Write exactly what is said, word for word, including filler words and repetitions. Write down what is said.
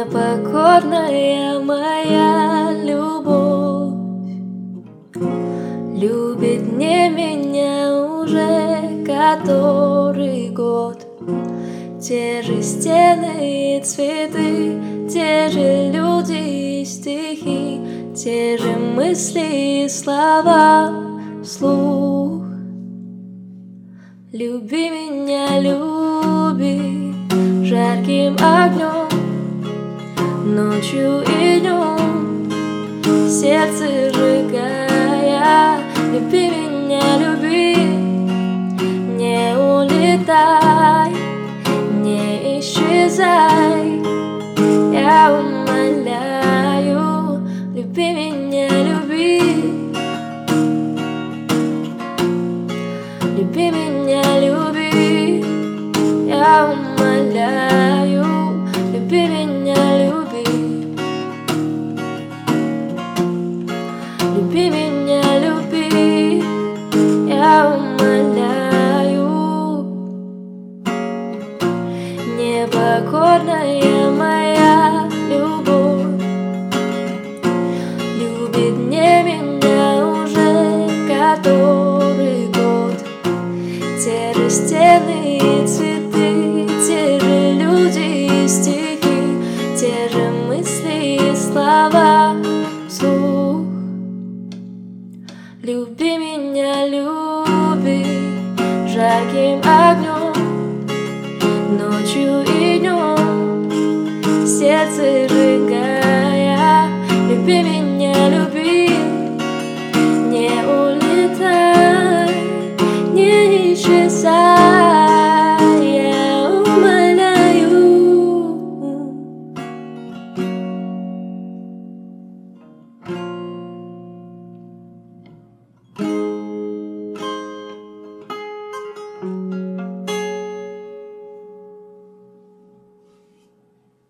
Непокорная моя любовь любит не меня уже который год. Те же стены и цветы, те же люди и стихи, те же мысли и слова вслух. Люби меня, люби жарким огнем, ночью и днем, сердце сжигая. Люби меня, люби, не улетай, не исчезай, я умоляю. Люби меня, люби, люби меня, люби, я умоляю. Люби меня, люби, люби меня, люби, я умоляю. Непокорная моя